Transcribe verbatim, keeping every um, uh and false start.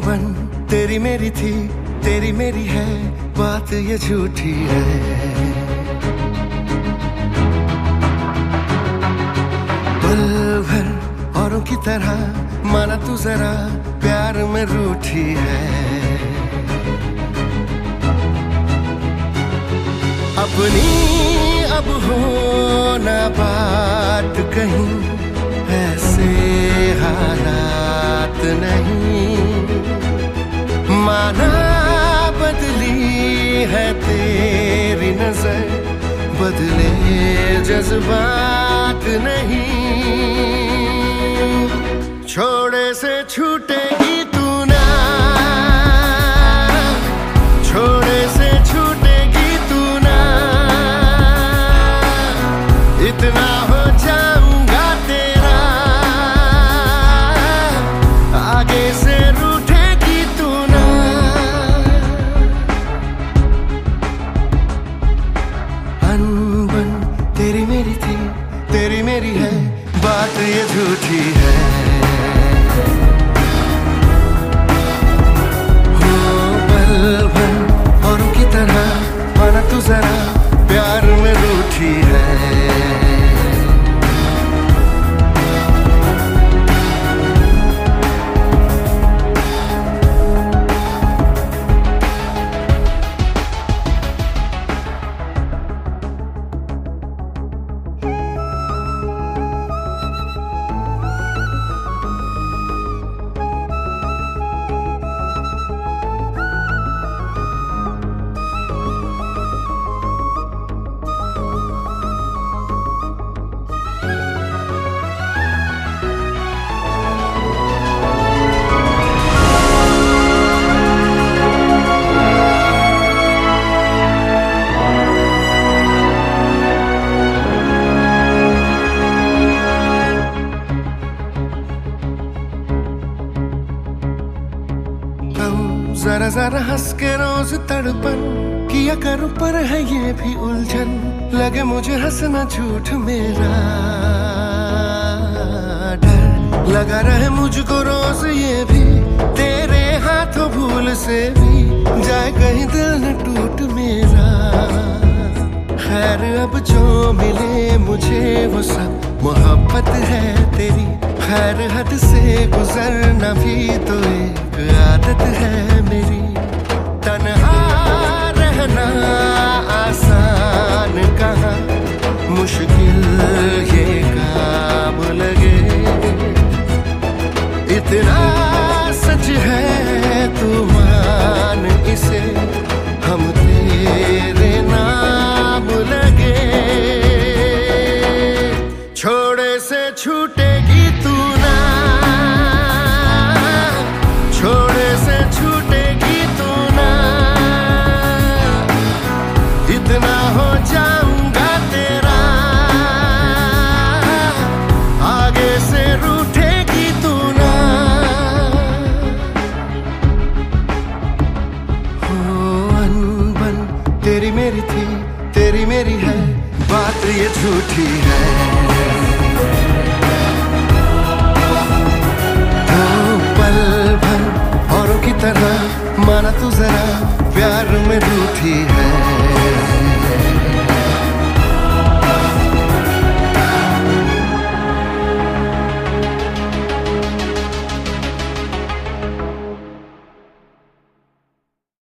बन तेरी मेरी थी, तेरी मेरी है, बात ये झूठी है। पल भर औरों की तरह माना तू जरा प्यार में रूठी है। अपनी अब हो ना बात कहीं, ऐसे हालात नहीं। माना बदली है तेरी नजर, बदले जज्बात नहीं। छोड़े से छूटेगी तू ना, छोड़े से छूटेगी तू ना। इतना हो जाऊंगा तेरा, आगे से रूठेगी तू ना। अनबन तेरी मेरी थी, तेरी मेरी है, बात ये झूठी है। हो पल भर औरों की तरह माना तू जरा प्यार में रूठी है। जरा जरा हंस के रोज तड़पन किया करूं, पर है ये भी उलझन। लगे मुझे हंसना झूठ मेरा, डर लगा रहे मुझको रोज ये भी, तेरे हाथों भूल से भी जाए कहीं दिल न टूट मेरा। खैर अब जो मिले मुझे वो सब मोहब्बत है तेरी। खैर हद से गुजरना भी तो एक आदत है मेरी। तन्हा रहना आसान कहाँ, मुश्किल ये काम लगे। इतना सच है तू मान इसे, हम तेरे नाम लगे। छोड़े से छूटेगी तू ना, छोड़े से छूटेगी तू ना। इतना हो जाऊंगा तेरा, आगे से रूठेगी तू ना। हो अनबन तेरी मेरी थी, तेरी मेरी है, बात ये झूठी है। तरह माना तू जरा प्यार में रूठी है।